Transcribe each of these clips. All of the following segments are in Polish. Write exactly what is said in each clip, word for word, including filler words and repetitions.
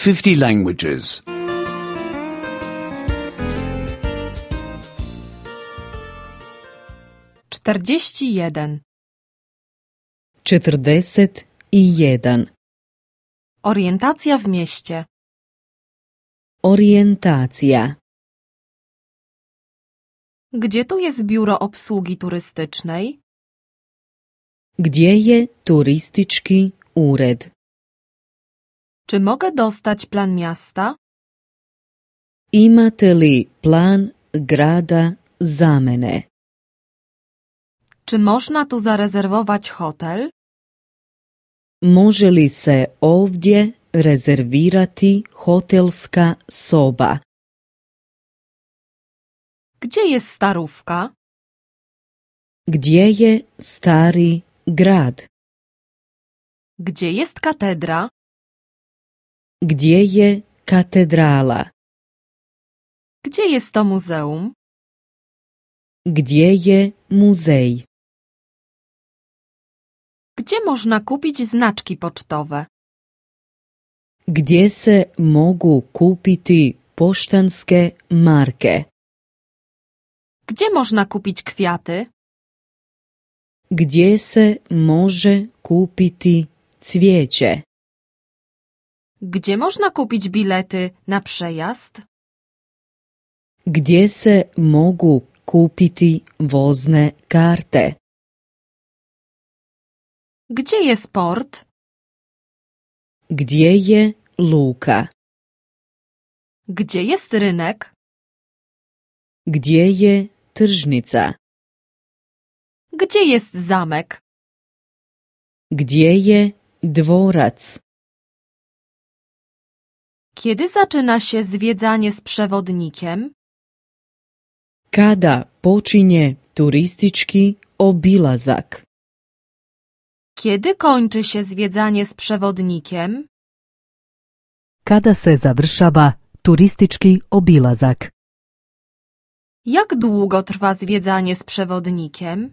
fifty languages. czterdzieści jeden. Četrdeset i jedan. Orientacja w mieście. Orijentacija. Gdzie tu jest biuro obsługi turystycznej? Gdje je turistički ured? Czy mogę dostać plan miasta? Imate li plan grada za mene? Czy można tu zarezerwować hotel? Može li se ovdje rezervirati hotelska soba? Gdzie jest Starówka? Gdje je stari grad? Gdzie jest katedra? Gdje je katedrala? Gdzie jest to muzeum? Gdje je muzej? Gdzie można kupić znaczki pocztowe? Gdje se mogu kupiti poštanske marke? Gdzie można kupić kwiaty? Gdje se može kupiti cvijeće? Gdzie można kupić bilety na przejazd? Gdje se mogu kupiti vozne karte? Gdzie jest port? Gdje je luka? Gdzie jest rynek? Gdje je tržnica? Gdzie jest zamek? Gdje je dvorac? Kiedy zaczyna się zwiedzanie z przewodnikiem? Kada počinje turistički obilazak? Kiedy kończy się zwiedzanie z przewodnikiem? Kada se završava turistički obilazak? Jak długo trwa zwiedzanie z przewodnikiem?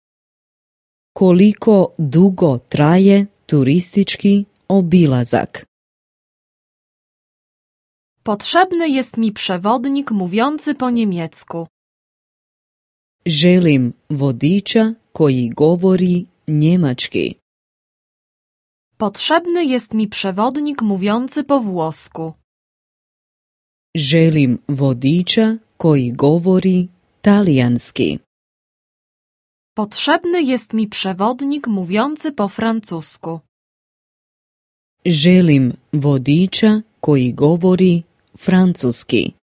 Koliko dugo traje turistički obilazak? Potrzebny jest mi przewodnik mówiący po niemiecku. Želim vodiča koji govori njemački. Potrzebny jest mi przewodnik mówiący po włosku. Želim vodiča koji govori talijanski. Potrzebny jest mi przewodnik mówiący po francusku. Želim vodiča koji govori francuski.